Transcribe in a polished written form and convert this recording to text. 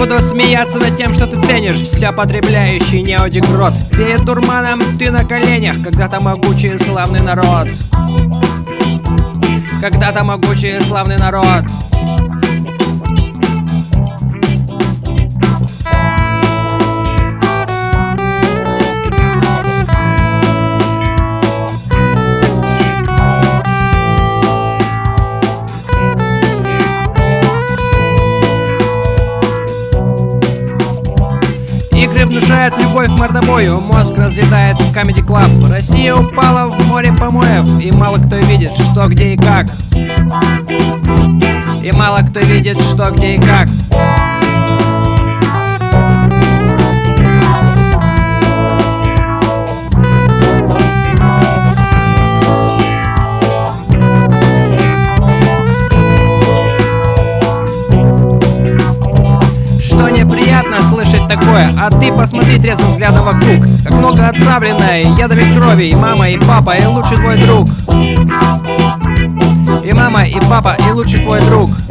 буду смеяться над тем, что ты ценишь, вся потребляющий неодекрот. Перед дурманом ты на коленях, когда-то могучий и славный народ. Когда-то могучий и славный народ. Игры внушают любовь к мордобою, мозг разъедает Comedy Club. Россия упала в море помоев, и мало кто видит, что, где и как. И мало кто видит, что, где и как. Неприятно слышать такое, а ты посмотри трезвым взглядом вокруг. Как много отравленной ядами крови. И мама, и папа, и лучший твой друг. И мама, и папа, и лучший твой друг.